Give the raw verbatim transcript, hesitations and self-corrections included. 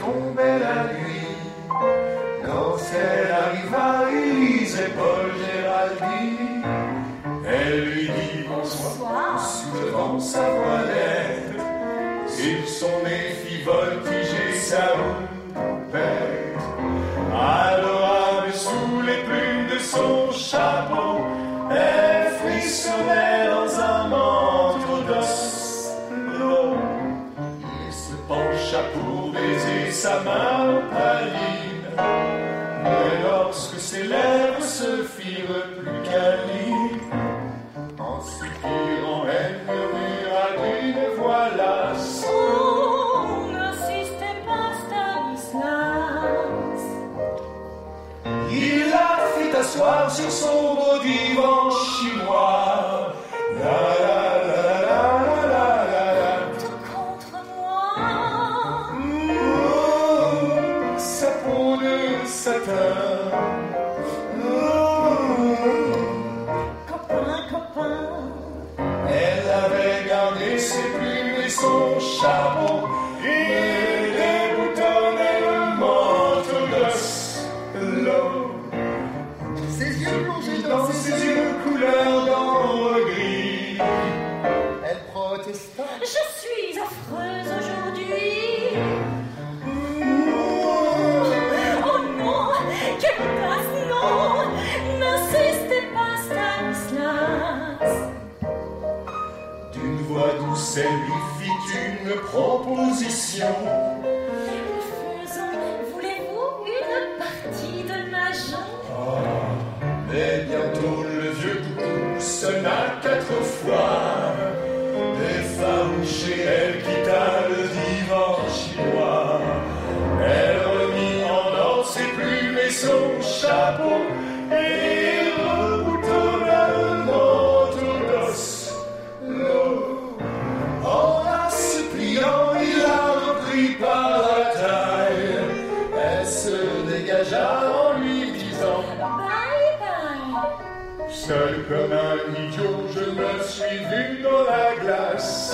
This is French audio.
tombait la nuit. Lorsqu'elle arriva, Élise et Paul Géraldine, elle lui dit bonsoir, soulevant sa voilette. Sur son méfie voltigé, sa houppette, adorable sous les plumes de son chapeau, elle frissonnait dans un manteau d'os. L'eau, il se pencha pour baiser sa main pâlie, mais lorsque ses lèvres se firent plus câlines, en soupirant, elle murmura d'une voix lasse: oh, n'insistez pas, Stanislas. Il la fit asseoir sur son beau divan chinois. La la la la la la la la. Tout contre moi. Oh, sa peau de satin. Oh, Copain, copain. elle avait gardé ses plumes et son chapeau, et déboutonnait le manteau d'os. L'eau, ses yeux plongés dans ses yeux couleur d'ambre gris, elle protesta: Je suis affreuse aujourd'hui. Oh non, quelle audace, non. N'insistez pas, Stanislas. D'une voix douce, elle lui fit une proposition. Faisons, voulez-vous une partie de mahjong? Ah, mais bientôt le vieux coucou sonna quatre fois. Effarouchée, elle quitta le divan chinois. Elle remit en ordre ses plumes et son chapeau, et reboutonna le manteau d'os. L'eau, en la suppliant, il la reprit par la taille. Elle se dégagea en lui disant: Bye bye. seul comme un idiot, je me suis vu dans la glace.